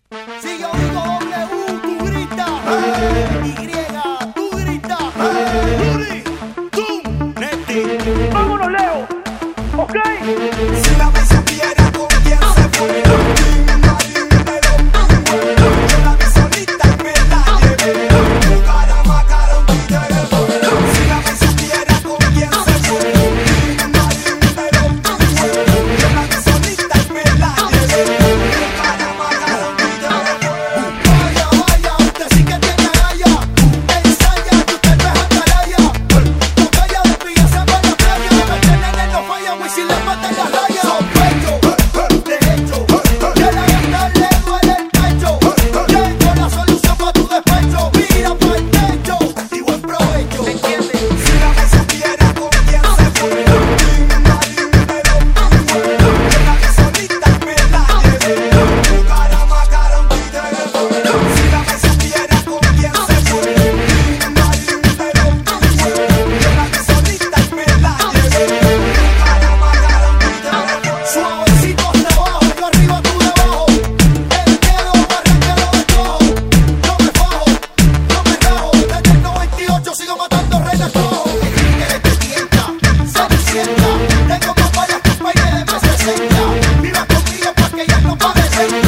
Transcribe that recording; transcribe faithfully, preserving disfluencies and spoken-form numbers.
Si yo digo W, tú gritas. Hey. Y, tú gritas. Hey. Rudy, tú, Neti. Vámonos, Leo. ¿Ok? Si la vez supiera con quién se fue, nadie me lo yo la vi solita y me la llevé. Bucaramanga, cara, un títere bueno. Si la vez supiera con quién se fue, nadie me lo yo la vi solita y me la llevé. Bucaramanga, cara, un títere bueno. Vaya, vaya, usted sí que tiene allá. Ensaya que usted no es atalaya. No calla de pilla, se va a la playa. Me tienen en los fallos y si le matan la raya. Sospecho, derecho, que la gata le duele el pecho. Tengo la solución para tu despecho. Mira pa' el techo y buen provecho. ¿Me entiendes? Si la vez supiera con quién se fue, nadie me lo yo la vi solita y me la llevé. Bucaramanga, cara, un títere bueno. Si la vez supiera con quién se fue, nadie me lo yo la vi solita y me la llevé. Bucaramanga, cara, un títere bueno. Suavecito hasta abajo, yo arriba, tú debajo. El dedo arranca los ojos. No me fajo, no me rajo. Desde el noventa y ocho sigo matando reinas rojo. El te tienta, cenicienta. Tengo compañías que paguen M sesenta. Viva conmigo pa' que ya no pague renta.